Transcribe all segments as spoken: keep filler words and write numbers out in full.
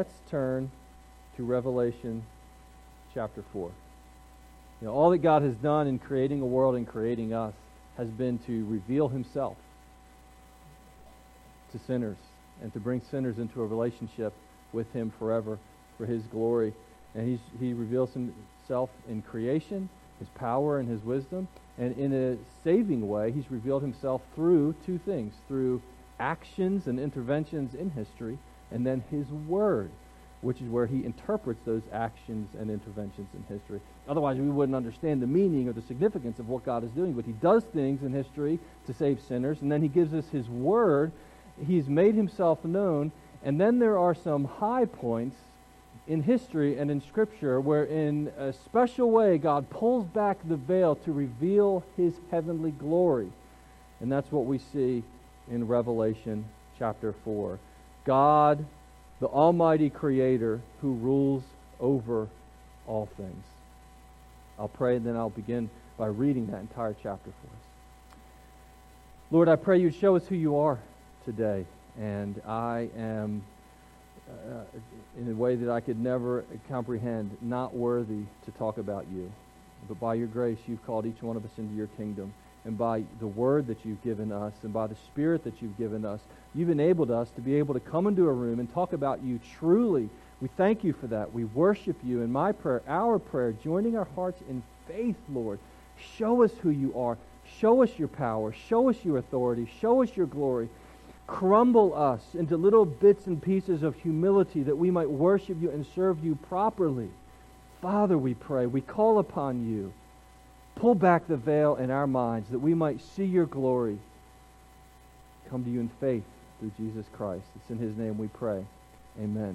let's turn to Revelation chapter four. You know, all that God has done in creating a world and creating us has been to reveal himself to sinners and to bring sinners into a relationship with him forever for his glory. And he's, he reveals himself in creation, his power and his wisdom. And in a saving way, he's revealed himself through two things, through actions and interventions in history, and then his word, which is where he interprets those actions and interventions in history. Otherwise, we wouldn't understand the meaning or the significance of what God is doing. But he does things in history to save sinners, and then he gives us his word. He's made himself known, and then there are some high points in history and in Scripture where in a special way God pulls back the veil to reveal his heavenly glory. And that's what we see in Revelation chapter four. God, the Almighty Creator, who rules over all things. I'll pray, and then I'll begin by reading that entire chapter for us. Lord, I pray you'd show us who you are today. And I am, uh, in a way that I could never comprehend, not worthy to talk about you. But by your grace, you've called each one of us into your kingdom. And by the word that you've given us, and by the Spirit that you've given us, you've enabled us to be able to come into a room and talk about you truly. We thank you for that. We worship you. And my prayer, our prayer, joining our hearts in faith, Lord, show us who you are. Show us your power. Show us your authority. Show us your glory. Crumble us into little bits and pieces of humility that we might worship you and serve you properly. Father, we pray, we call upon you. Pull back the veil in our minds that we might see your glory. Come to you in faith through Jesus Christ. It's in his name we pray. Amen.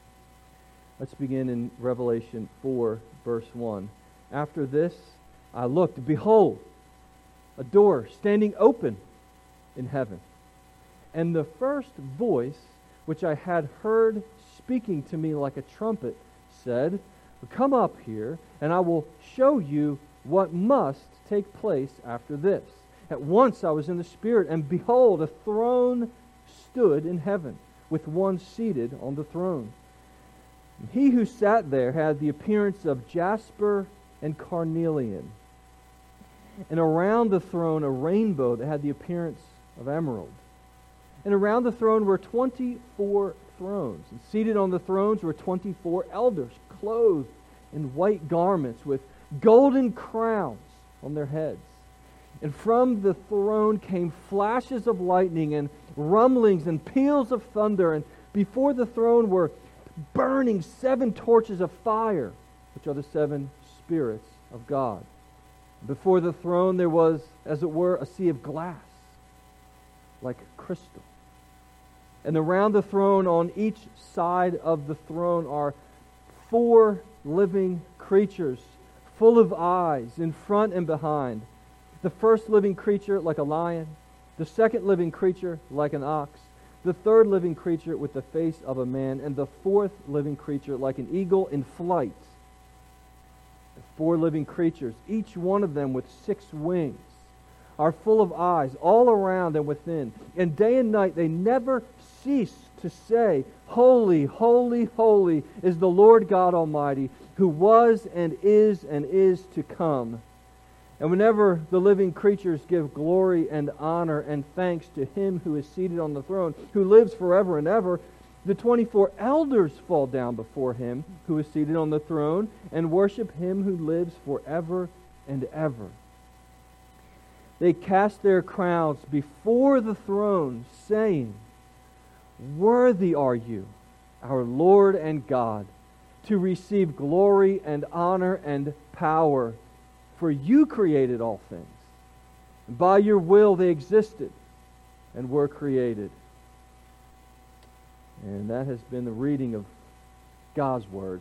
Let's begin in Revelation four, verse one. After this, I looked, behold, a door standing open in heaven. And the first voice, which I had heard speaking to me like a trumpet, said, come up here, and I will show you what must take place after this. At once I was in the Spirit, and behold, a throne stood in heaven, with one seated on the throne. He who sat there had the appearance of jasper and carnelian, and around the throne a rainbow that had the appearance of emerald. And around the throne were twenty-four thrones, and seated on the thrones were twenty-four elders, clothed in white garments with golden crowns on their heads. And from the throne came flashes of lightning and rumblings and peals of thunder. And before the throne were burning seven torches of fire, which are the seven spirits of God. Before the throne there was, as it were, a sea of glass, like crystal. And around the throne, on each side of the throne, are four living creatures, full of eyes, in front and behind. The first living creature like a lion, the second living creature like an ox, the third living creature with the face of a man, and the fourth living creature like an eagle in flight. The four living creatures, each one of them with six wings, are full of eyes all around and within. And day and night they never cease to say, holy, holy, holy is the Lord God Almighty, who was and is and is to come. And whenever the living creatures give glory and honor and thanks to him who is seated on the throne, who lives forever and ever, the twenty-four elders fall down before him who is seated on the throne and worship him who lives forever and ever. They cast their crowns before the throne, saying, worthy are you, our Lord and God, to receive glory and honor and power, for you created all things. And by your will they existed and were created. And that has been the reading of God's Word.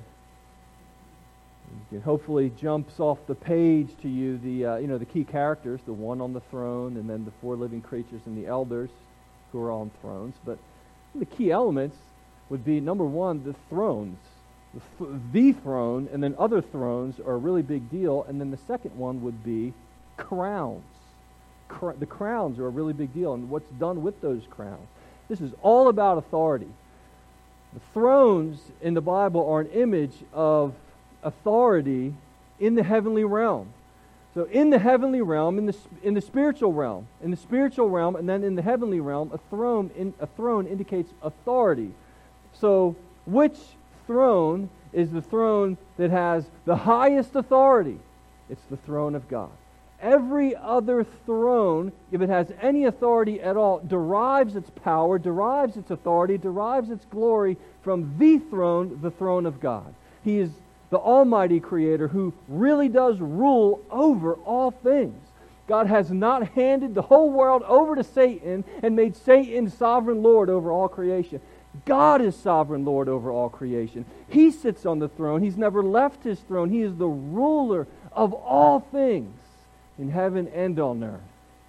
It hopefully jumps off the page to you the uh, you know the key characters, the one on the throne, and then the four living creatures and the elders who are on thrones. But the key elements would be, number one, the thrones. The, th- the throne, and then other thrones are a really big deal. And then the second one would be crowns. Cr- the crowns are a really big deal, and what's done with those crowns. This is all about authority. Thrones in the Bible are an image of authority in the heavenly realm. So in the heavenly realm, in the in the spiritual realm, in the spiritual realm, and then in the heavenly realm, a throne in a throne indicates authority. So which throne is the throne that has the highest authority? It's the throne of God. Every other throne, if it has any authority at all, derives its power, derives its authority, derives its glory from the throne, the throne of God. He is the Almighty Creator who really does rule over all things. God has not handed the whole world over to Satan and made Satan sovereign Lord over all creation. God is sovereign Lord over all creation. He sits on the throne. He's never left His throne. He is the ruler of all things in heaven and on earth.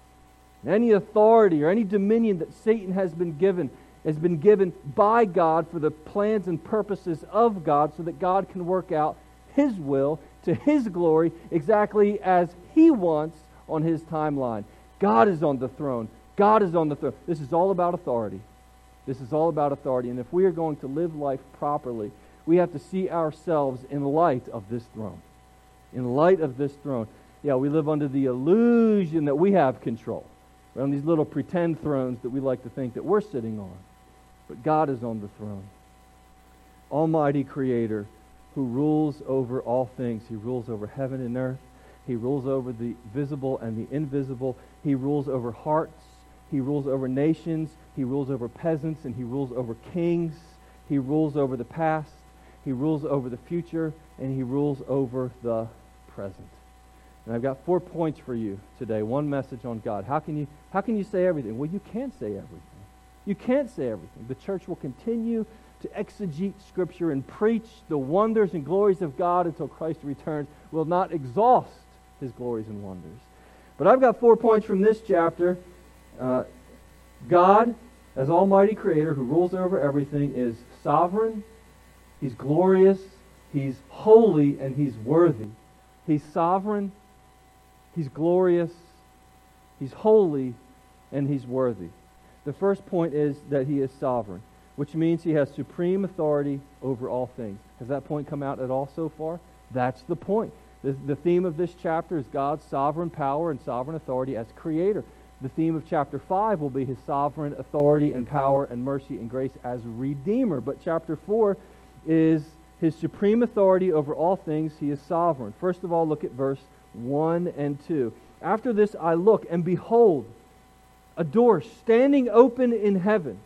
Any authority or any dominion that Satan has been given has been given by God for the plans and purposes of God, so that God can work out His will to His glory exactly as He wants on His timeline. God is on the throne. God is on the throne. This is all about authority. This is all about authority. And if we are going to live life properly, we have to see ourselves in light of this throne. In light of this throne. Yeah, we live under the illusion that we have control. We're on these little pretend thrones that we like to think that we're sitting on. But God is on the throne. Almighty Creator who rules over all things. He rules over heaven and earth. He rules over the visible and the invisible. He rules over hearts. He rules over nations. He rules over peasants, and He rules over kings. He rules over the past. He rules over the future, and He rules over the present. And I've got four points for you today. One message on God. How can you how can you say everything? Well, you can't say everything. You can't say everything. The church will continue to exegete Scripture and preach the wonders and glories of God until Christ returns. Will not exhaust His glories and wonders. But I've got four points from this chapter. Uh, God, as Almighty Creator who rules over everything, is sovereign, He's glorious, He's holy, and He's worthy. He's sovereign, He's glorious, He's holy, and He's worthy. The first point is that He is sovereign, which means He has supreme authority over all things. Has that point come out at all so far? That's the point. The, the theme of this chapter is God's sovereign power and sovereign authority as Creator. The theme of chapter five will be His sovereign authority and power and mercy and grace as Redeemer. But chapter four is His supreme authority over all things. He is sovereign. First of all, look at verse one and two. After this I look, and behold, a door standing open in heaven.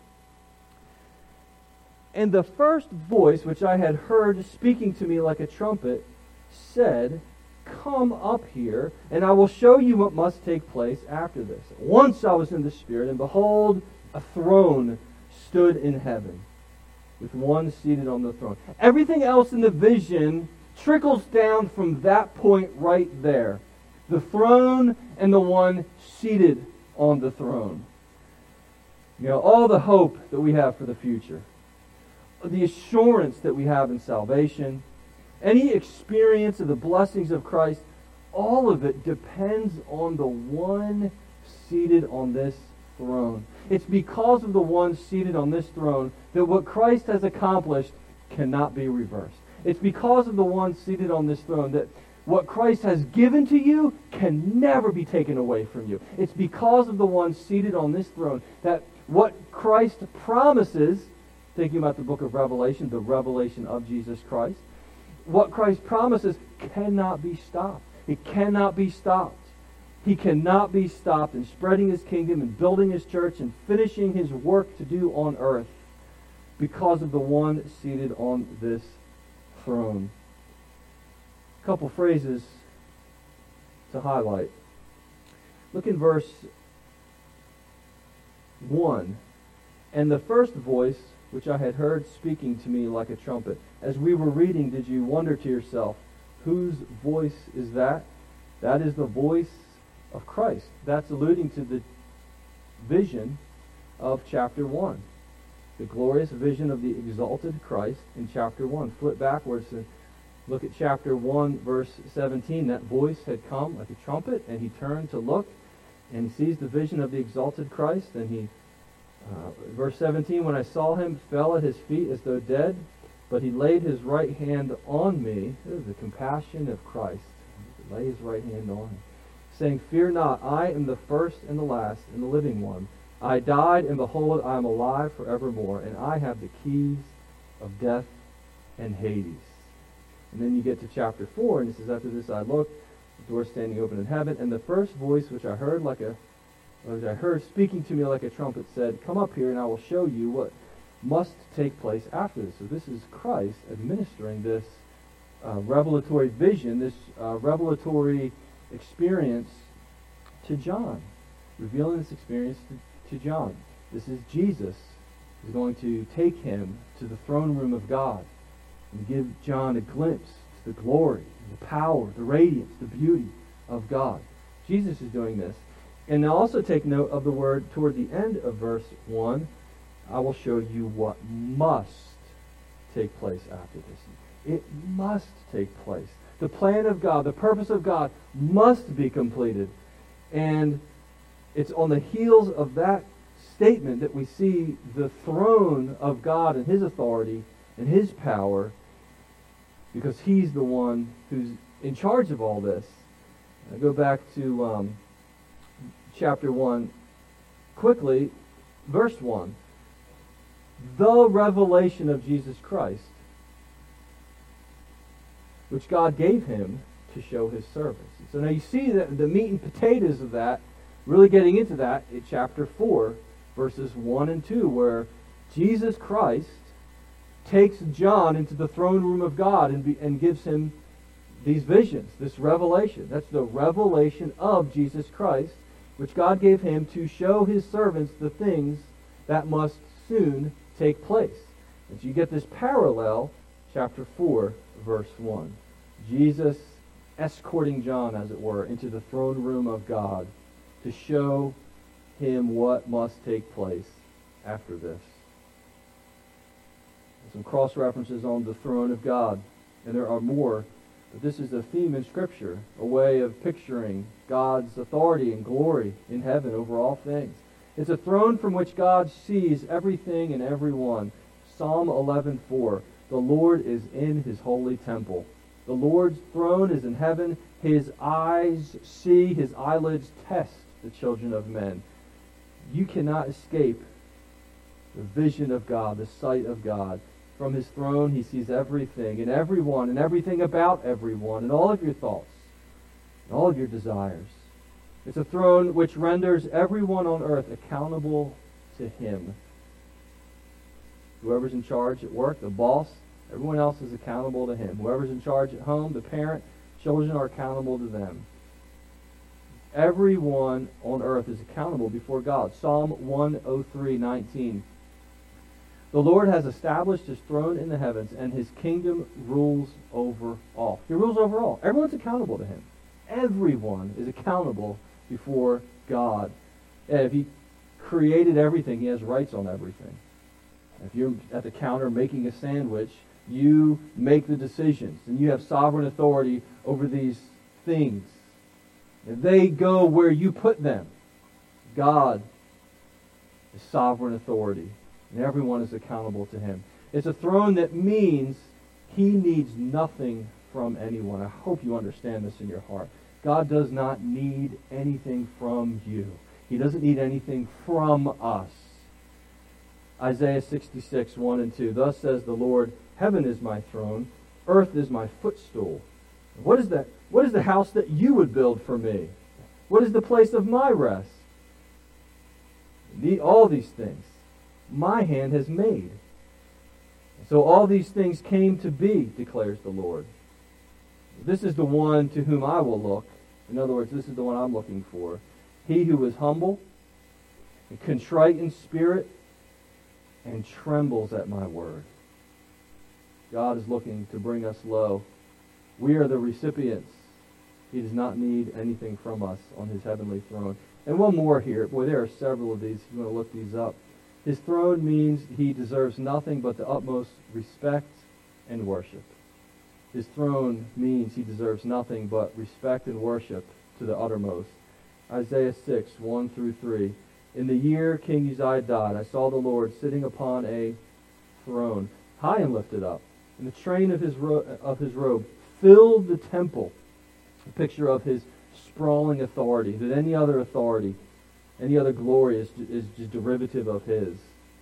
And the first voice which I had heard speaking to me like a trumpet said, "Come up here, and I will show you what must take place after this." Once I was in the Spirit, and behold, a throne stood in heaven, with one seated on the throne. Everything else in the vision trickles down from that point right there. The throne and the one seated on the throne. You know, all the hope that we have for the future, the assurance that we have in salvation, any experience of the blessings of Christ, all of it depends on the one seated on this throne. It's because of the one seated on this throne that what Christ has accomplished cannot be reversed. It's because of the one seated on this throne that what Christ has given to you can never be taken away from you. It's because of the one seated on this throne that what Christ promises, thinking about the book of Revelation, the revelation of Jesus Christ, what Christ promises cannot be stopped. It cannot be stopped. He cannot be stopped in spreading His kingdom and building His church and finishing His work to do on earth because of the one seated on this throne. A couple phrases to highlight. Look in verse one. And the first voice which I had heard speaking to me like a trumpet. As we were reading, did you wonder to yourself, whose voice is that? That is the voice of Christ. That's alluding to the vision of chapter one. The glorious vision of the exalted Christ in chapter one. Flip backwards and look at chapter one, verse seventeen. That voice had come like a trumpet, and he turned to look, and he sees the vision of the exalted Christ, and he Uh, verse seventeen, when I saw him, fell at his feet as though dead, but he laid his right hand on me. This is the compassion of Christ. He laid his right hand on him, saying, fear not, I am the first and the last and the living one. I died, and behold, I am alive forevermore, and I have the keys of death and Hades. And then you get to chapter four, and it says, after this I looked, the door standing open in heaven, and the first voice which I heard like a which I heard speaking to me like a trumpet said, come up here, and I will show you what must take place after this. So this is Christ administering this uh, revelatory vision, this uh, revelatory experience to John, revealing this experience to, to John. This is Jesus who's going to take him to the throne room of God and give John a glimpse to the glory, the power, the radiance, the beauty of God. Jesus is doing this. And now also take note of the word toward the end of verse one, I will show you what must take place after this. It must take place. The plan of God, the purpose of God must be completed. And it's on the heels of that statement that we see the throne of God and his authority and his power, because he's the one who's in charge of all this. I go back to um, chapter one quickly, verse one. The revelation of Jesus Christ, which God gave him to show his servants. So now you see that the meat and potatoes of that, really getting into that in chapter four, verses one and two, where Jesus Christ takes John into the throne room of God and, be, and gives him these visions, this revelation. That's the revelation of Jesus Christ, which God gave him to show his servants the things that must soon take place. And so you get this parallel, chapter four, verse one. Jesus escorting John, as it were, into the throne room of God to show him what must take place after this. Some cross-references on the throne of God, and there are more, but this is a theme in Scripture, a way of picturing God's authority and glory in heaven over all things. It's a throne from which God sees everything and everyone. Psalm eleven four, the Lord is in his holy temple. The Lord's throne is in heaven. His eyes see, his eyelids test the children of men. You cannot escape the vision of God, the sight of God. From his throne, he sees everything and everyone and everything about everyone and all of your thoughts and all of your desires. It's a throne which renders everyone on earth accountable to him. Whoever's in charge at work, the boss, everyone else is accountable to him. Whoever's in charge at home, the parent, children are accountable to them. Everyone on earth is accountable before God. Psalm one oh three nineteen. The Lord has established his throne in the heavens, and his kingdom rules over all. He rules over all. Everyone's accountable to him. Everyone is accountable before God. And if he created everything, he has rights on everything. If you're at the counter making a sandwich, you make the decisions, and you have sovereign authority over these things. And they go where you put them. God is sovereign authority, and everyone is accountable to him. It's a throne that means he needs nothing from anyone. I hope you understand this in your heart. God does not need anything from you. He doesn't need anything from us. Isaiah sixty-six, one and two. Thus says the Lord, heaven is my throne, earth is my footstool. What is that? What is the house that you would build for me? What is the place of my rest? The, all these things my hand has made. So all these things came to be, declares the Lord. This is the one to whom I will look. In other words, this is the one I'm looking for. He who is humble and contrite in spirit and trembles at my word. God is looking to bring us low. We are the recipients. He does not need anything from us on his heavenly throne. And one more here. Boy, there are several of these. If you want to look these up. His throne means he deserves nothing but the utmost respect and worship. His throne means he deserves nothing but respect and worship to the uttermost. Isaiah six, one through three. In the year King Uzziah died, I saw the Lord sitting upon a throne, high and lifted up, and the train of his ro- of his robe filled the temple. A picture of his sprawling authority, that any other authority, any other glory is, is just derivative of his.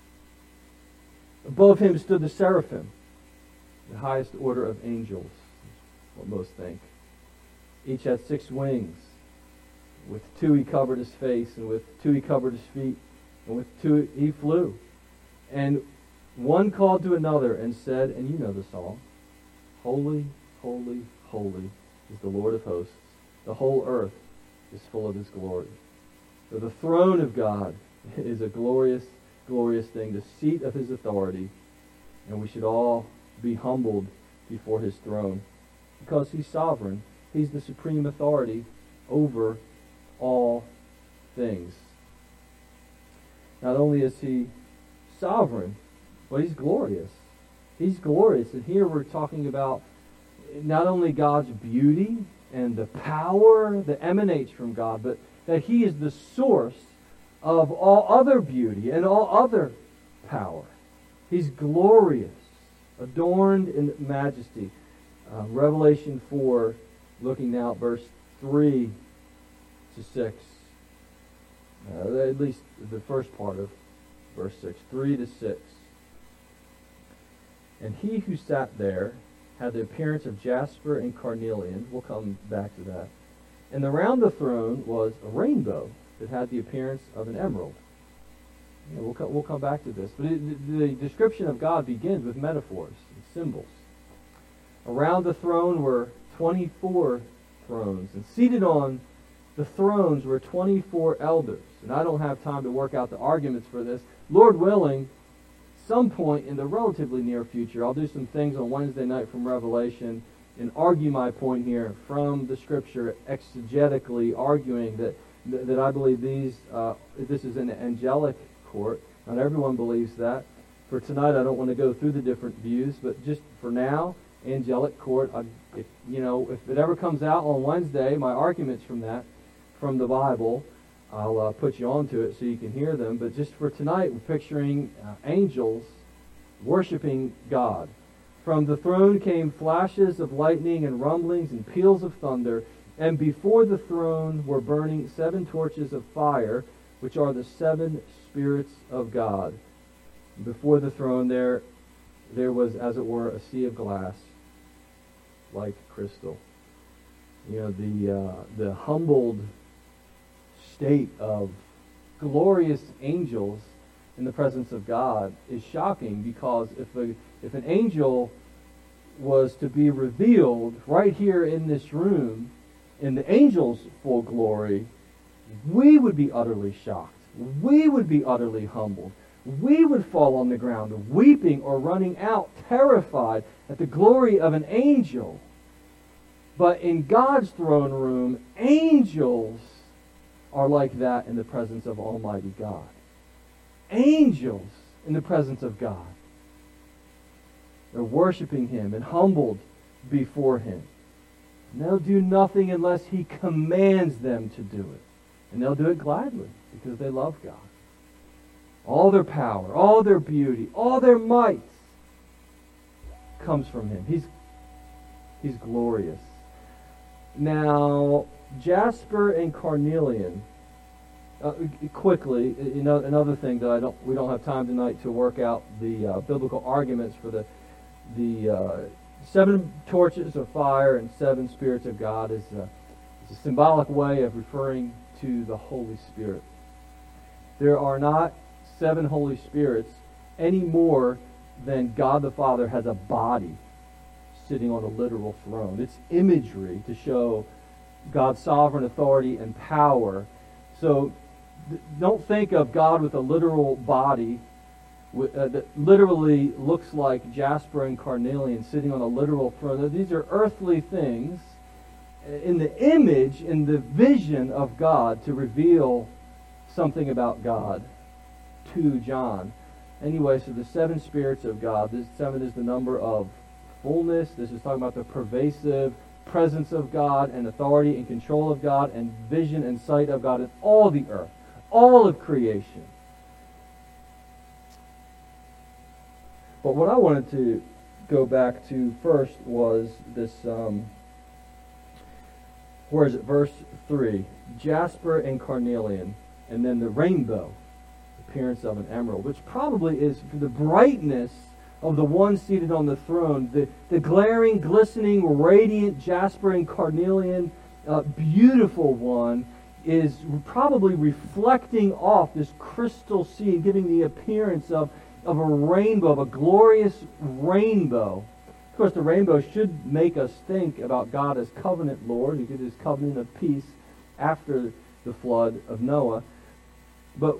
Above him stood the seraphim, the highest order of angels, what most think. Each had six wings. With two he covered his face, and with two he covered his feet, and with two he flew. And one called to another and said, and you know the song, Holy, holy, holy is the Lord of hosts. The whole earth is full of his glory. So the throne of God is a glorious, glorious thing, the seat of his authority, and we should all be humbled before his throne because he's sovereign. He's the supreme authority over all things. Not only is he sovereign, but he's glorious. He's glorious. And here we're talking about not only God's beauty and the power that emanates from God, but that he is the source of all other beauty and all other power. He's glorious, adorned in majesty. Uh, Revelation four, looking now at verse three to six. Uh, at least the first part of verse six. three to six. And he who sat there had the appearance of jasper and carnelian. We'll come back to that. And around the throne was a rainbow that had the appearance of an emerald. Yeah, we'll, co- we'll come back to this. But it, the description of God begins with metaphors and symbols. Around the throne were twenty-four thrones, and seated on the thrones were twenty-four elders. And I don't have time to work out the arguments for this. Lord willing, some point in the relatively near future, I'll do some things on Wednesday night from Revelation and argue my point here from the Scripture, exegetically arguing that that I believe these uh, this is an angelic court. Not everyone believes that. For tonight, I don't want to go through the different views, but just for now, angelic court. I, if you know, if it ever comes out on Wednesday, my arguments from that, from the Bible, I'll uh, put you onto it so you can hear them. But just for tonight, we're picturing uh, angels worshiping God. From the throne came flashes of lightning and rumblings and peals of thunder, and before the throne were burning seven torches of fire, which are the seven spirits of God. And before the throne there, there was, as it were, a sea of glass, like crystal. You know, the uh, the humbled state of glorious angels in the presence of God is shocking, because if a, if an angel was to be revealed right here in this room in the angel's full glory, we would be utterly shocked. We would be utterly humbled. We would fall on the ground weeping or running out terrified at the glory of an angel. But in God's throne room, angels are like that in the presence of Almighty God. Angels in the presence of God. They're worshiping Him and humbled before Him. And they'll do nothing unless He commands them to do it. And they'll do it gladly because they love God. All their power, all their beauty, all their might comes from Him. He's, he's glorious. Now, jasper and carnelian, uh, quickly, you know, another thing that I don't, we don't have time tonight to work out the uh, biblical arguments for the the uh, seven torches of fire and seven spirits of God is a, is a symbolic way of referring to the Holy Spirit. There are not seven Holy Spirits any more than God the Father has a body sitting on a literal throne. It's imagery to show God's sovereign authority and power. So th- don't think of God with a literal body w- uh, that literally looks like jasper and carnelian sitting on a literal throne. These are earthly things in the image, in the vision of God to reveal something about God to John. Anyway, so the seven spirits of God, this seven is the number of fullness. This is talking about the pervasive presence of God and authority and control of God and vision and sight of God in all the earth. all of creation. But what I wanted to go back to first was this, um, where is it, verse three, jasper and carnelian, and then the rainbow, appearance of an emerald, which probably is for the brightness of the one seated on the throne, the, the glaring, glistening, radiant jasper and carnelian, uh, beautiful one, is probably reflecting off this crystal sea, giving the appearance of, of a rainbow, of a glorious rainbow. Of course, the rainbow should make us think about God as covenant Lord. He did his covenant of peace after the flood of Noah. But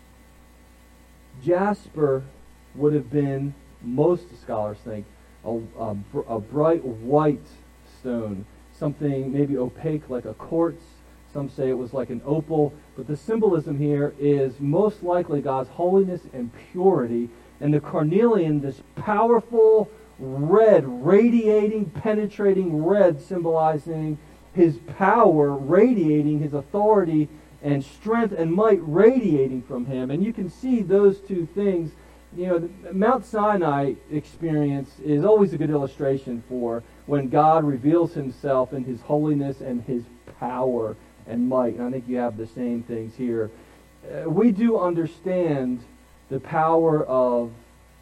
jasper would have been, most scholars think, a, a, a bright white stone, something maybe opaque like a quartz. Some say it was like an opal. But the symbolism here is most likely God's holiness and purity. And the carnelian, this powerful red, radiating, penetrating red, symbolizing his power, radiating his authority and strength and might radiating from him. And you can see those two things. You know, the Mount Sinai experience is always a good illustration for when God reveals himself in his holiness and his power and might. And I think you have the same things here. Uh, we do understand the power of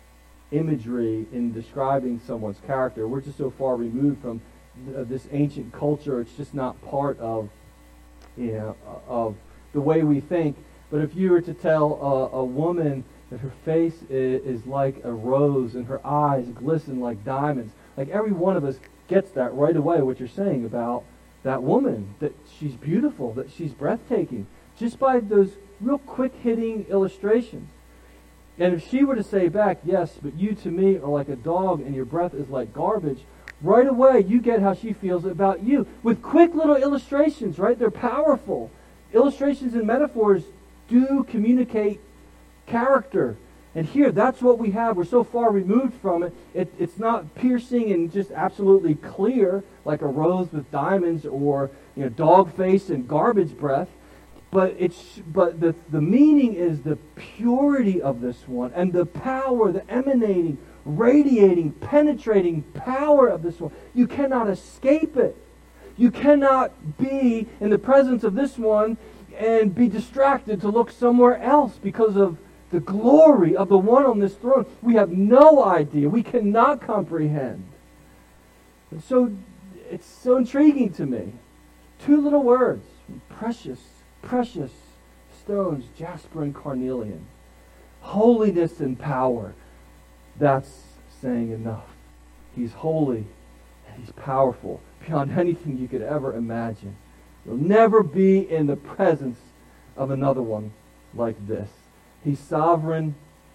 imagery in describing someone's character. We're just so far removed from th- this ancient culture. It's just not part of, you know, of the way we think. But if you were to tell a, a woman that her face is, is like a rose and her eyes glisten like diamonds, like every one of us gets that right away, what you're saying about that woman, that she's beautiful, that she's breathtaking, just by those real quick-hitting illustrations. And if she were to say back, yes, but you to me are like a dog and your breath is like garbage, right away you get how she feels about you. With quick little illustrations, right? They're powerful. Illustrations and metaphors do communicate character. And here, that's what we have. We're so far removed from it. it. It's not piercing and just absolutely clear, like a rose with diamonds or, you know, dog face and garbage breath. But it's but the, the meaning is the purity of this one and the power, the emanating, radiating, penetrating power of this one. You cannot escape it. You cannot be in the presence of this one and be distracted to look somewhere else because of the glory of the one on this throne. We have no idea. We cannot comprehend. And so it's so intriguing to me. Two little words. Precious, precious stones, jasper and carnelian. Holiness and power. That's saying enough. He's holy and he's powerful beyond anything you could ever imagine. You'll never be in the presence of another one like this. He's sovereign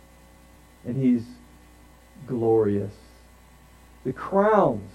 and he's glorious. The crowns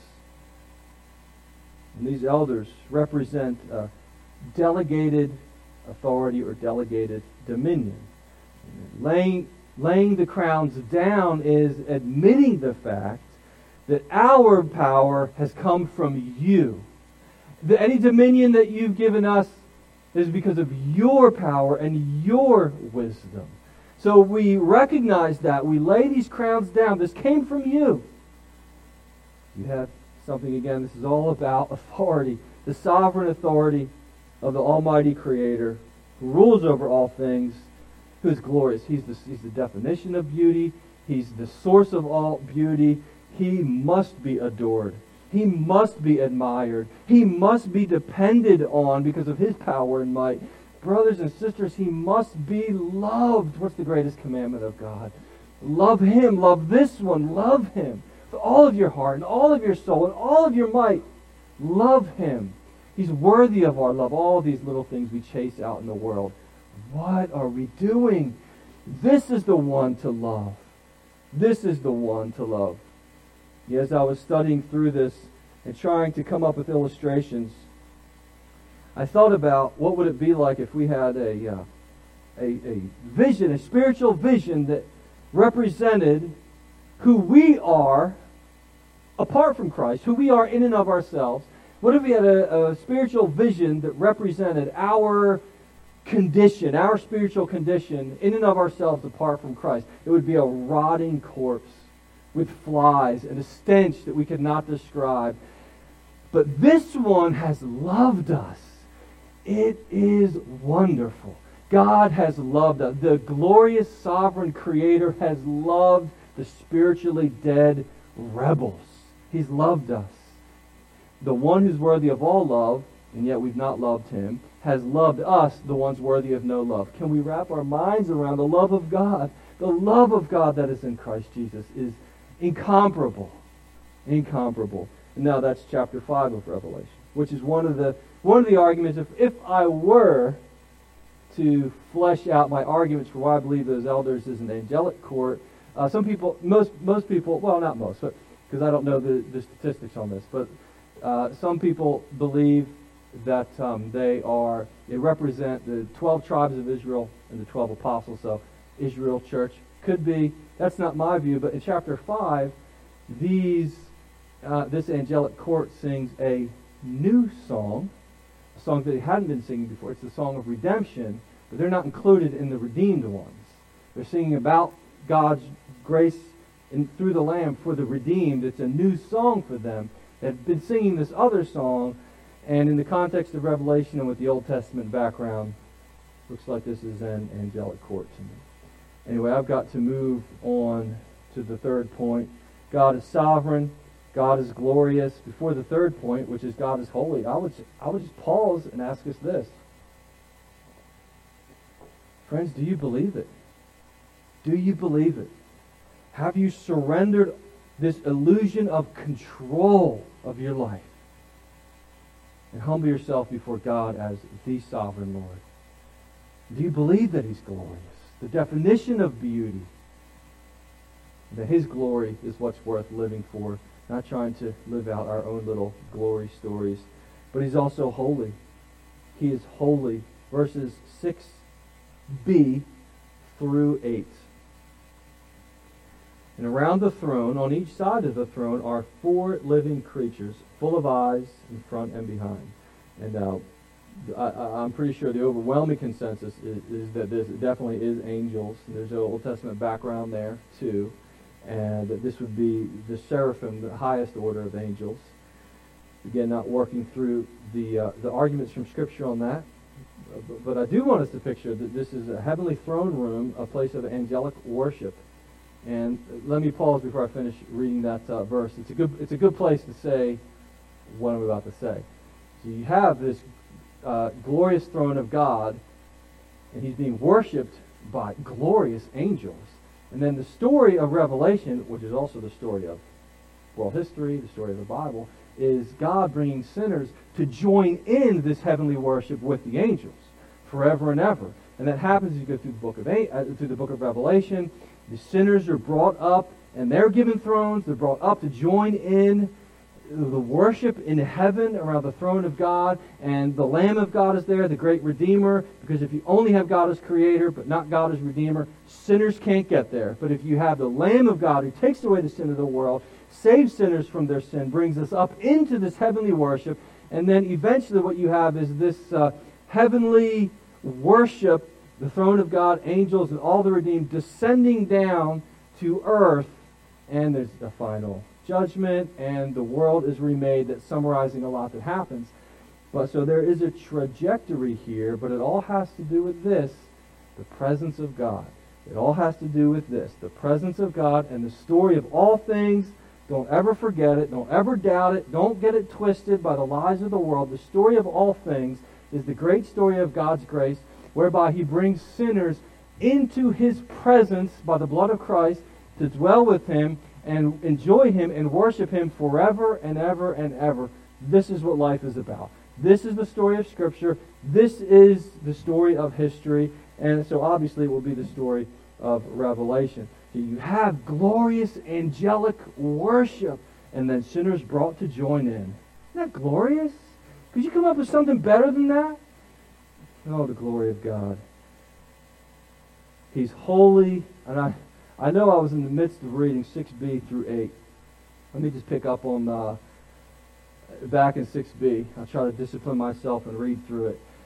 and these elders represent uh, delegated authority or delegated dominion. Laying, laying the crowns down is admitting the fact that our power has come from you. The, any dominion that you've given us is because of your power and your wisdom. So we recognize that. We lay these crowns down. This came from you. You have something, again, this is all about authority. The sovereign authority of the Almighty Creator who rules over all things, who is glorious. He's the, he's the definition of beauty. He's the source of all beauty. He must be adored. He must be admired. He must be depended on because of his power and might. Brothers and sisters, he must be loved. What's the greatest commandment of God? Love him. Love this one. Love him. With all of your heart and all of your soul and all of your might. Love him. He's worthy of our love. All these little things we chase out in the world. What are we doing? This is the one to love. This is the one to love. As I was studying through this and trying to come up with illustrations, I thought about what would it be like if we had a, uh, a, a vision, a spiritual vision that represented who we are apart from Christ, who we are in and of ourselves. What if we had a, a spiritual vision that represented our condition, our spiritual condition, in and of ourselves apart from Christ, it would be a rotting corpse with flies and a stench that we could not describe. But this one has loved us. It is wonderful. God has loved us. The glorious sovereign Creator has loved the spiritually dead rebels. He's loved us. The one who's worthy of all love, and yet we've not loved him, has loved us, the ones worthy of no love. Can we wrap our minds around the love of God? The love of God that is in Christ Jesus is incomparable. Incomparable. And now that's chapter five of Revelation, which is one of the one of the arguments. If, if I were to flesh out my arguments for why I believe those elders is an angelic court, uh, some people, most most people, well, not most, but because I don't know the, the statistics on this, but uh, some people believe that um, they are, they represent the twelve tribes of Israel and the twelve apostles, so Israel church could be. That's not my view, but in chapter five, these uh, this angelic court sings a new song, a song that they hadn't been singing before. It's the song of redemption, but they're not included in the redeemed ones. They're singing about God's grace in, through the Lamb for the redeemed. It's a new song for them. They've been singing this other song, and in the context of Revelation and with the Old Testament background, looks like this is an angelic court to me. Anyway, I've got to move on to the third point. God is sovereign. God is glorious. Before the third point, which is God is holy, I would, I would just pause and ask us this. Friends, do you believe it? Do you believe it? Have you surrendered this illusion of control of your life and humble yourself before God as the sovereign Lord? Do you believe that He's glorious? The definition of beauty, that His glory is what's worth living for, not trying to live out our own little glory stories. But He's also holy. He is holy. Verses six b through eight. And around the throne, on each side of the throne, are four living creatures, full of eyes in front and behind. And uh, I, I'm pretty sure the overwhelming consensus is, is that this definitely is angels. And there's an Old Testament background there, too. And that this would be the seraphim, the highest order of angels. Again, not working through the uh, the arguments from Scripture on that. But, but I do want us to picture that this is a heavenly throne room, a place of angelic worship. And let me pause before I finish reading that uh, verse. It's a good it's a good place to say what I'm about to say. So you have this uh, glorious throne of God, and He's being worshipped by glorious angels. And then the story of Revelation, which is also the story of world history, the story of the Bible, is God bringing sinners to join in this heavenly worship with the angels forever and ever. And that happens as you go through the book of uh, through the book of Revelation. The sinners are brought up, and they're given thrones. They're brought up to join in the worship in heaven around the throne of God, and the Lamb of God is there, the great Redeemer, because if you only have God as Creator but not God as Redeemer, sinners can't get there. But if you have the Lamb of God who takes away the sin of the world, saves sinners from their sin, brings us up into this heavenly worship, and then eventually what you have is this uh, heavenly worship, the throne of God, angels, and all the redeemed descending down to earth, and there's the final judgment, and the world is remade. That's summarizing a lot that happens. But so there is a trajectory here, but it all has to do with this, the presence of God. It all has to do with this, the presence of God and the story of all things. Don't ever forget it. Don't ever doubt it. Don't get it twisted by the lies of the world. The story of all things is the great story of God's grace, whereby He brings sinners into His presence by the blood of Christ to dwell with Him and enjoy Him and worship Him forever and ever and ever. This is what life is about. This is the story of Scripture. This is the story of history. And so obviously it will be the story of Revelation. So you have glorious angelic worship, and then sinners brought to join in. Isn't that glorious? Could you come up with something better than that? Oh, the glory of God. He's holy, and I... I know I was in the midst of reading six b through eight. Let me just pick up on uh, back in six b. I'll try to discipline myself and read through it.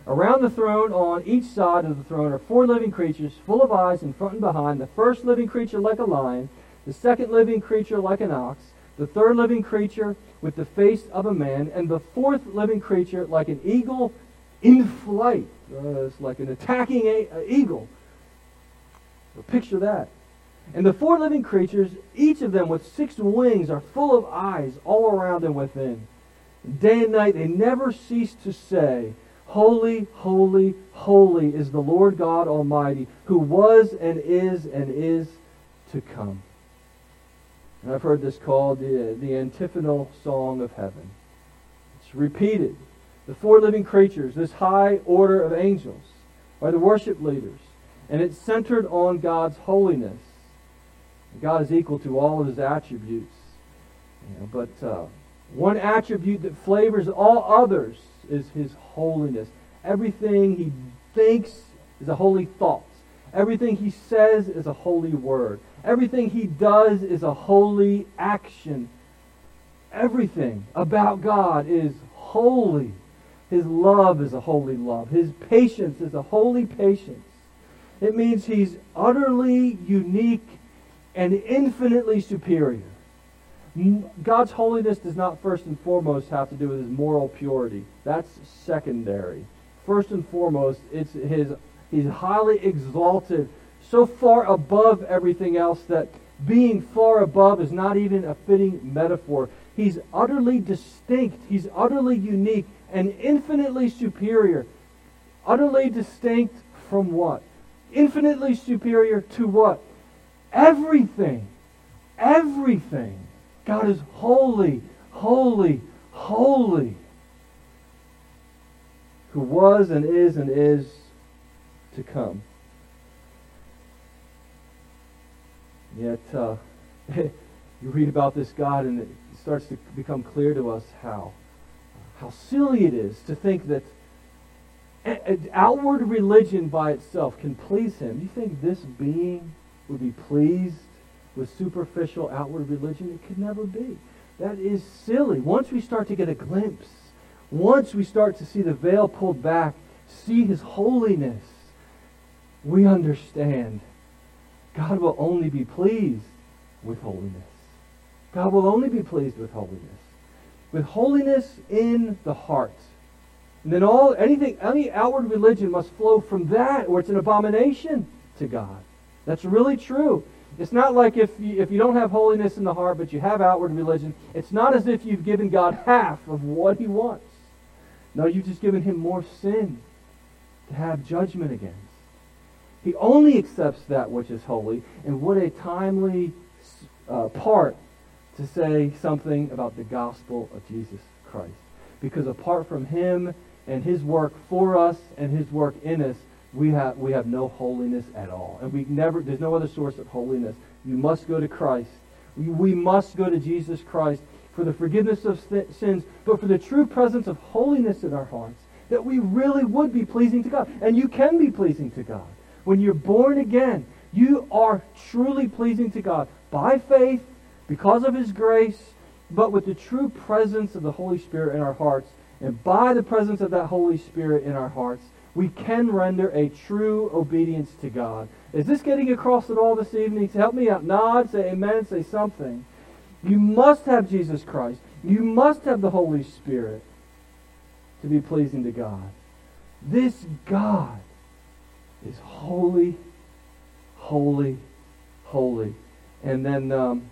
Around the throne, on each side of the throne, are four living creatures, full of eyes in front and behind. The first living creature like a lion, the second living creature like an ox, the third living creature with the face of a man, and the fourth living creature like an eagle in flight. Uh, it's like an attacking a- a eagle. So picture that. And the four living creatures, each of them with six wings, are full of eyes all around and within. Day and night they never cease to say, Holy, holy, holy is the Lord God Almighty, who was and is and is to come. And I've heard this called the, the antiphonal song of heaven. It's repeated. The four living creatures, this high order of angels, are the worship leaders. And it's centered on God's holiness. God is equal to all of His attributes. You know, but uh, one attribute that flavors all others is His holiness. Everything He thinks is a holy thought. Everything He says is a holy word. Everything He does is a holy action. Everything about God is holy. His love is a holy love. His patience is a holy patience. It means He's utterly unique and infinitely superior. God's holiness does not first and foremost have to do with His moral purity. That's secondary. First and foremost, it's His He's highly exalted, so far above everything else that being far above is not even a fitting metaphor. He's utterly distinct. He's utterly unique and infinitely superior. Utterly distinct from what? Infinitely superior to what? Everything. Everything. God is holy, holy, holy. Who was and is and is to come. Yet, uh, you read about this God and it starts to become clear to us how, how silly it is to think that an outward religion by itself can please Him. Do you think this being would be pleased with superficial outward religion? It could never be. That is silly. Once we start to get a glimpse, once we start to see the veil pulled back, see His holiness, we understand God will only be pleased with holiness. God will only be pleased with holiness. With holiness in the heart. And then all anything, any outward religion must flow from that, or it's an abomination to God. That's really true. It's not like if you, if you don't have holiness in the heart, but you have outward religion, it's not as if you've given God half of what He wants. No, you've just given Him more sin to have judgment against. He only accepts that which is holy, and what a timely uh, part to say something about the gospel of Jesus Christ. Because apart from Him and His work for us and His work in us, we have we have no holiness at all. And we never there's no other source of holiness. You must go to Christ. We, we must go to Jesus Christ for the forgiveness of sins, but for the true presence of holiness in our hearts, that we really would be pleasing to God. And you can be pleasing to God. When you're born again, you are truly pleasing to God by faith, because of His grace, but with the true presence of the Holy Spirit in our hearts. And by the presence of that Holy Spirit in our hearts, we can render a true obedience to God. Is this getting across at all this evening? Help me out. Nod, say amen, say something. You must have Jesus Christ. You must have the Holy Spirit to be pleasing to God. This God is holy, holy, holy. And then um,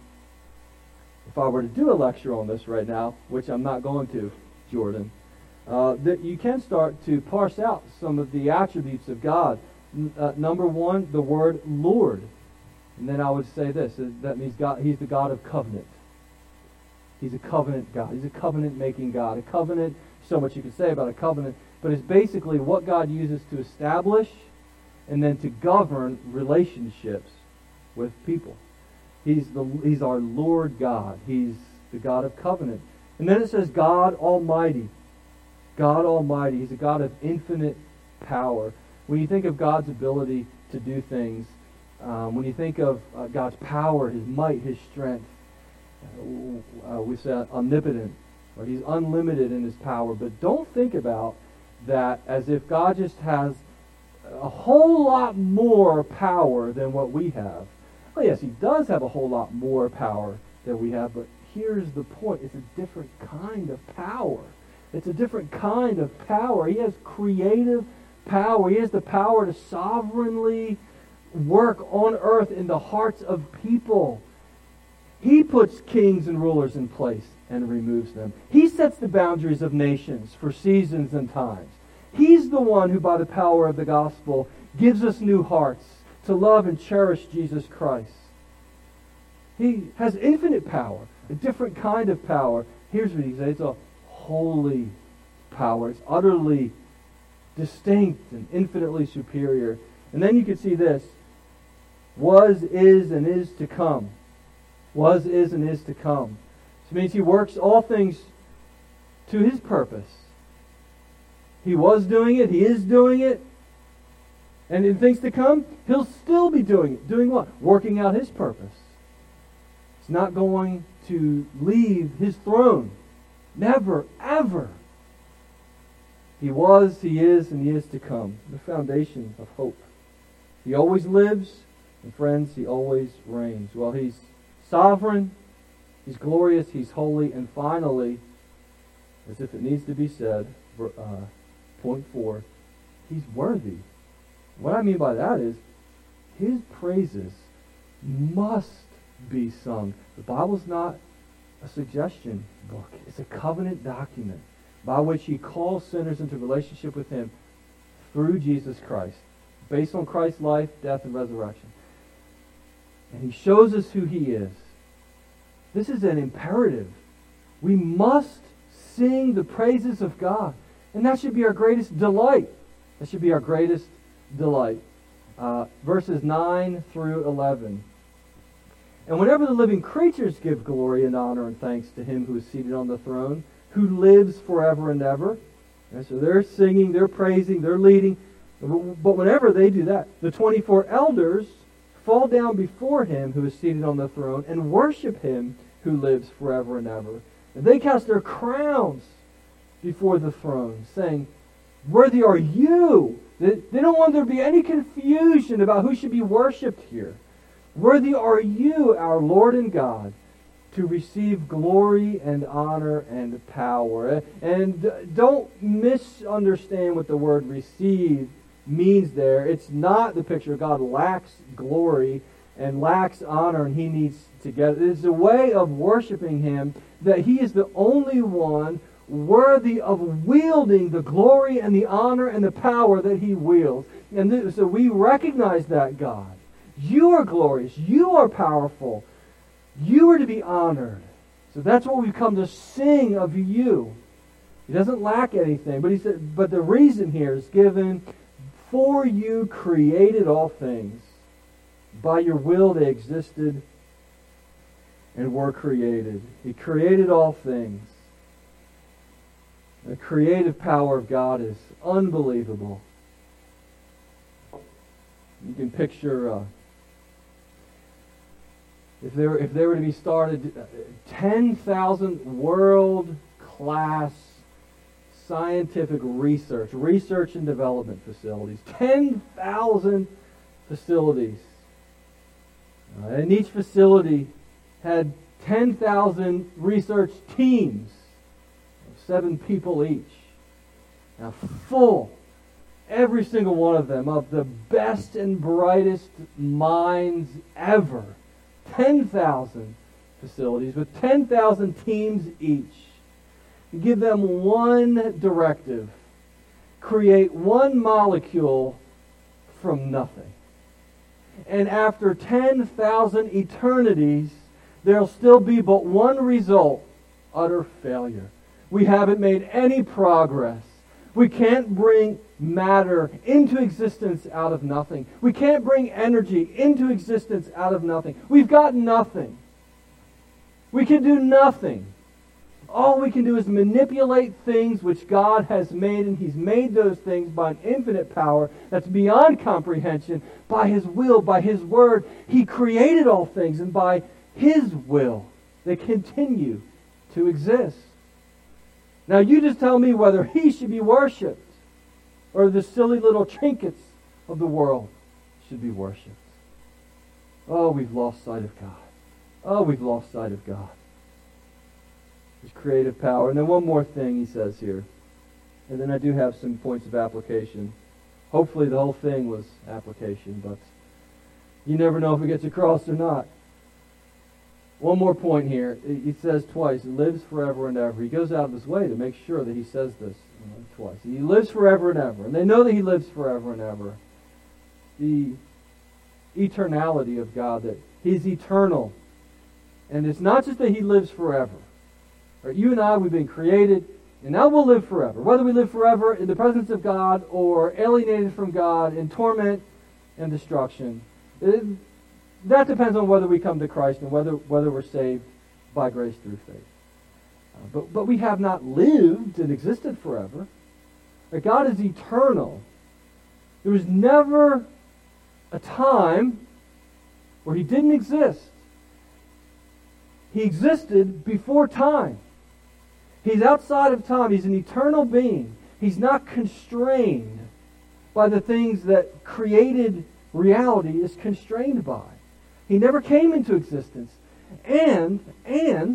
if I were to do a lecture on this right now, which I'm not going to, Jordan, uh, that you can start to parse out some of the attributes of God. N- uh, number one, the word Lord. And then I would say this, that means God, He's the God of covenant. He's a covenant God. He's a covenant-making God. A covenant, so much you could say about a covenant, but it's basically what God uses to establish and then to govern relationships with people. He's the He's our Lord God. He's the God of covenant. And then it says God Almighty. God Almighty. He's a God of infinite power. When you think of God's ability to do things, um, when you think of uh, God's power, His might, His strength, uh, we say omnipotent, or He's unlimited in His power. But don't think about that as if God just has a whole lot more power than what we have. Oh yes, he does have a whole lot more power than we have, but here's the point. It's a different kind of power. It's a different kind of power. He has creative power. He has the power to sovereignly work on earth in the hearts of people. He puts kings and rulers in place and removes them. He sets the boundaries of nations for seasons and times. He's the one who, by the power of the gospel, gives us new hearts to love and cherish Jesus Christ. He has infinite power, a different kind of power. Here's what he says. It's a holy power. It's utterly distinct and infinitely superior. And then you can see this. Was, is, and is to come. Was, is, and is to come. This means he works all things to his purpose. He was doing it. He is doing it. And in things to come, he'll still be doing it. Doing what? Working out his purpose. It's not going to leave his throne. Never, ever. He was, he is, and he is to come. The foundation of hope. He always lives, and friends, he always reigns. Well, he's sovereign, he's glorious, he's holy, and finally, as if it needs to be said, uh, point four, he's worthy. What I mean by that is, his praises must be sung. The Bible's not a suggestion book. It's a covenant document by which he calls sinners into relationship with him through Jesus Christ, based on Christ's life, death, and resurrection. And he shows us who he is. This is an imperative. We must sing the praises of God. And that should be our greatest delight. That should be our greatest delight. Uh, verses nine through eleven. And whenever the living creatures give glory and honor and thanks to him who is seated on the throne, who lives forever and ever. And so they're singing, they're praising, they're leading. But whenever they do that, the twenty-four elders fall down before him who is seated on the throne and worship him who lives forever and ever. And they cast their crowns before the throne, saying, worthy are you. They, they don't want there to be any confusion about who should be worshipped here. Worthy are you, our Lord and God, to receive glory and honor and power. And don't misunderstand what the word receive means there. It's not the picture God lacks glory and lacks honor and he needs to get it. It's a way of worshiping him that he is the only one worthy of wielding the glory and the honor and the power that he wields. And th- so we recognize that, God. You are glorious. You are powerful. You are to be honored. So that's what we've come to sing of you. He doesn't lack anything, but he said, but the reason here is given, for you created all things. By your will they existed and were created. He created all things. The creative power of God is unbelievable. You can picture uh, if there if they were to be started, uh, ten thousand world-class scientific research, research and development facilities. ten thousand facilities. Uh, and each facility had ten thousand research teams of seven people each. Now, full, every single one of them, of the best and brightest minds ever. ten thousand facilities with ten thousand teams each. You give them one directive. Create one molecule from nothing. And after ten thousand eternities, there'll still be but one result: utter failure. We haven't made any progress. We can't bring matter into existence out of nothing. We can't bring energy into existence out of nothing. We've got nothing. We can do nothing. All we can do is manipulate things which God has made, and He's made those things by an infinite power that's beyond comprehension, by His will, by His word. He created all things, and by His will they continue to exist. Now you just tell me whether He should be worshipped. or the silly little trinkets of the world should be worshipped. Oh, we've lost sight of God. Oh, we've lost sight of God. His creative power. And then one more thing he says here. And then I do have some points of application. Hopefully the whole thing was application, but you never know if it gets across or not. One more point here. He says twice, lives forever and ever. He goes out of his way to make sure that he says this twice. He lives forever and ever. And they know that he lives forever and ever. The eternality of God, that he's eternal. And it's not just that he lives forever. Right? You and I, we've been created, and now we'll live forever. Whether we live forever in the presence of God or alienated from God in torment and destruction, it, that depends on whether we come to Christ and whether whether we're saved by grace through faith. Uh, but, but we have not lived and existed forever. Right? God is eternal. There was never a time where he didn't exist. He existed before time. He's outside of time. He's an eternal being. He's not constrained by the things that created reality is constrained by. He never came into existence. And, and,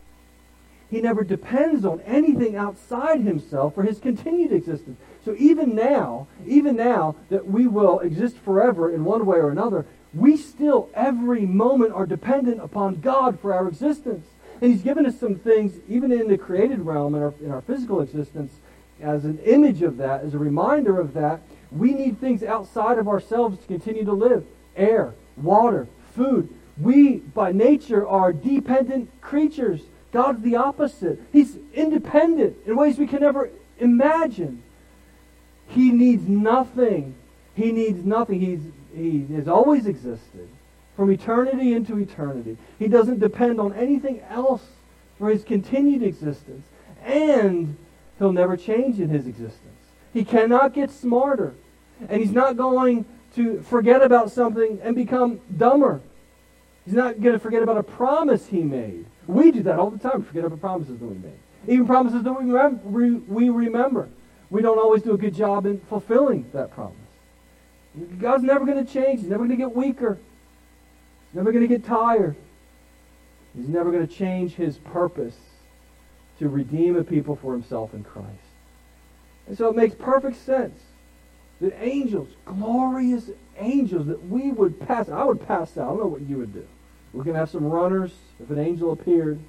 he never depends on anything outside himself for his continued existence. So even now, even now that we will exist forever in one way or another, we still, every moment, are dependent upon God for our existence. And he's given us some things, even in the created realm, in our, in our physical existence, as an image of that, as a reminder of that. We need things outside of ourselves to continue to live. Air, water, food. We, by nature, are dependent creatures. God's the opposite. He's independent in ways we can never imagine. He needs nothing. He needs nothing. He's, he has always existed from eternity into eternity. He doesn't depend on anything else for his continued existence. And he'll never change in his existence. He cannot get smarter. And he's not going to forget about something and become dumber. He's not going to forget about a promise he made. We do that all the time, forget about promises that we made. Even promises that we remember, we remember. We don't always do a good job in fulfilling that promise. God's never going to change. He's never going to get weaker. He's never going to get tired. He's never going to change his purpose to redeem a people for himself in Christ. And so it makes perfect sense that angels, glorious angels, that we would pass, I would pass out. I don't know what you would do. We're going to have some runners. If an angel appeared,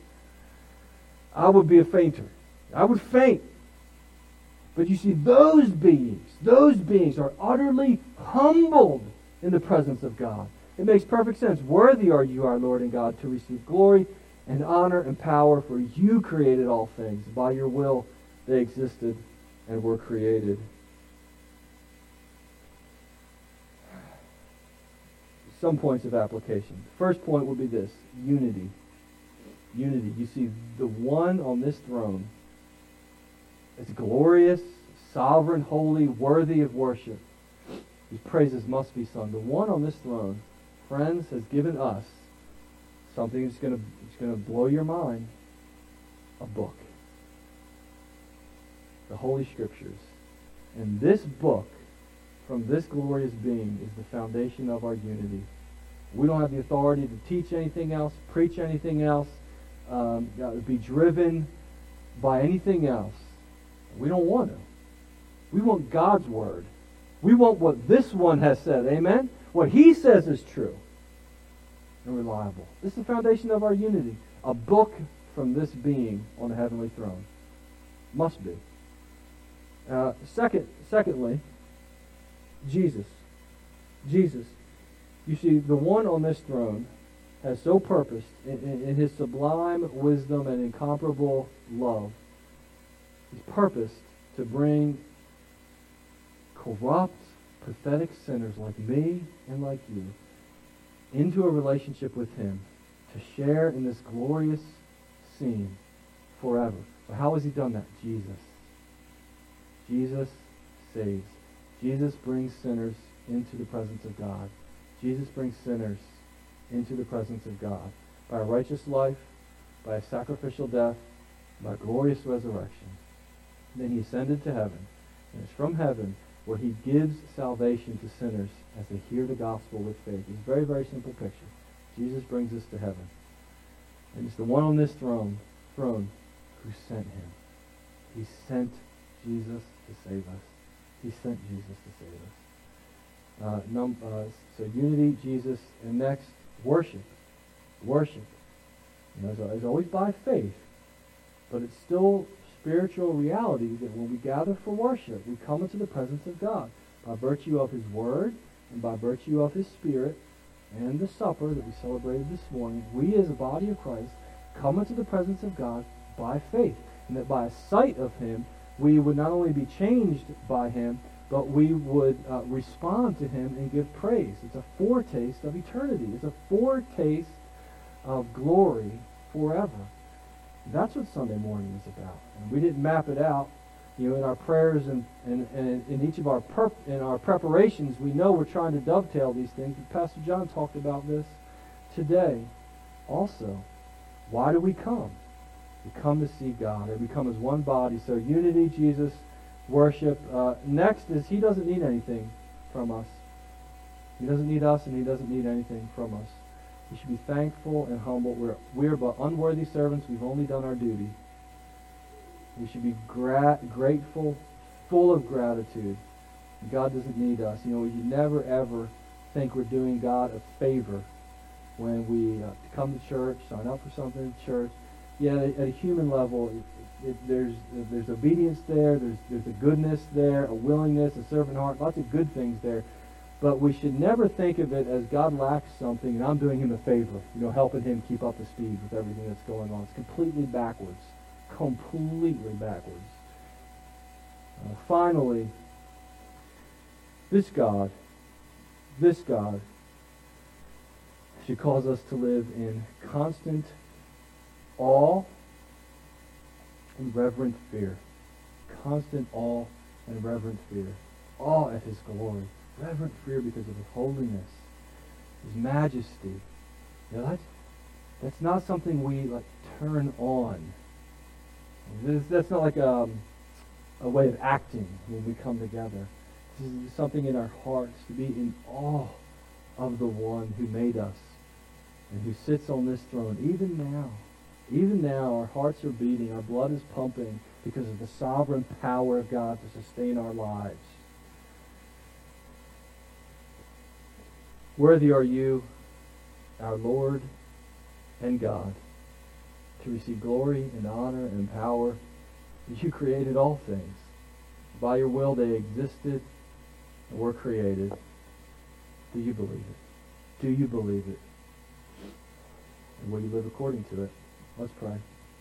I would be a fainter. I would faint. But you see, those beings, those beings are utterly humbled in the presence of God. It makes perfect sense. Worthy are you, our Lord and God, to receive glory and honor and power, for you created all things. By your will they existed and were created. Some points of application. First point will be this: unity. Unity. You see, the one on this throne is glorious, sovereign, holy, worthy of worship. His praises must be sung. The one on this throne, friends, has given us something that's going to it's going to blow your mind. A book. The Holy Scriptures. And this book, from this glorious being, is the foundation of our unity. We don't have the authority to teach anything else, preach anything else, um, be driven by anything else. We don't want to. We want God's word. We want what this one has said. Amen? What he says is true and reliable. This is the foundation of our unity. A book from this being on the heavenly throne. Must be. Uh, second, secondly, Jesus. Jesus. You see, the one on this throne has so purposed in, in, in his sublime wisdom and incomparable love. He's purposed to bring corrupt, pathetic sinners like me and like you into a relationship with him to share in this glorious scene forever. But how has he done that? Jesus. Jesus saves. Jesus brings sinners into the presence of God. Jesus brings sinners into the presence of God by a righteous life, by a sacrificial death, by a glorious resurrection. And then he ascended to heaven. And it's from heaven where he gives salvation to sinners as they hear the gospel with faith. It's a very, very simple picture. Jesus brings us to heaven. And it's the one on this throne, throne who sent him. He sent Jesus to save us. He sent Jesus to save us. Uh, num, uh, so unity, Jesus, and next, worship. Worship. You know, it's, it's always by faith, but it's still spiritual reality that when we gather for worship, we come into the presence of God by virtue of his word and by virtue of his spirit and the supper that we celebrated this morning. We as a body of Christ come into the presence of God by faith, and that by a sight of him, we would not only be changed by him, but we would uh, respond to him and give praise. It's a foretaste of eternity. It's a foretaste of glory forever. That's what Sunday morning is about. And we didn't map it out. You know, in our prayers and, and, and in each of our perp, in our preparations, we know we're trying to dovetail these things. And Pastor John talked about this today also. Why do we come? We come to see God, and we come as one body. So unity, Jesus, worship. Uh, next is he doesn't need anything from us. He doesn't need us, and he doesn't need anything from us. We should be thankful and humble. We're, we're but unworthy servants. We've only done our duty. We should be gra- grateful, full of gratitude. God doesn't need us. You know, you never, ever think we're doing God a favor when we uh, come to church, sign up for something in church. Yeah, at a human level, it, it, there's there's obedience there, there's there's a goodness there, a willingness, a servant heart, lots of good things there. But we should never think of it as God lacks something and I'm doing him a favor, you know, helping him keep up to speed with everything that's going on. It's completely backwards. Completely backwards. Uh, finally, this God, this God should cause us to live in constant awe and reverent fear. Constant awe and reverent fear. Awe at his glory. Reverent fear because of his holiness, his majesty. You know, that's, that's not something we like turn on. This, that's not like a, a way of acting when we come together. This is something in our hearts to be in awe of the one who made us and who sits on this throne. Even now, even now, our hearts are beating, our blood is pumping because of the sovereign power of God to sustain our lives. Worthy are you, our Lord and God, to receive glory and honor and power. You created all things. By your will they existed and were created. Do you believe it? Do you believe it? And will you live according to it? Let's pray.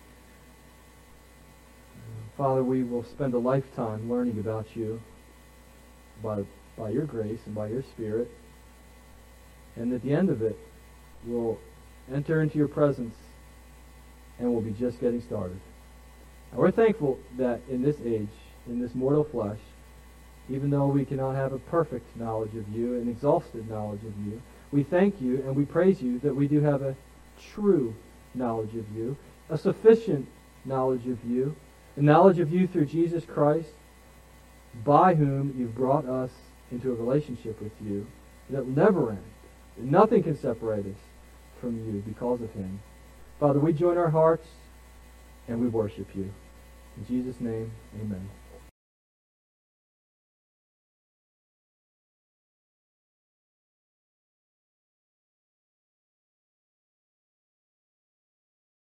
Father, we will spend a lifetime learning about you by, by your grace and by your Spirit. And at the end of it, we'll enter into your presence and we'll be just getting started. And we're thankful that in this age, in this mortal flesh, even though we cannot have a perfect knowledge of you, an exhaustive knowledge of you, we thank you and we praise you that we do have a true knowledge of you, a sufficient knowledge of you, a knowledge of you through Jesus Christ, by whom you've brought us into a relationship with you that will never end. Nothing can separate us from you because of him. Father, we join our hearts and we worship you. In Jesus' name, amen.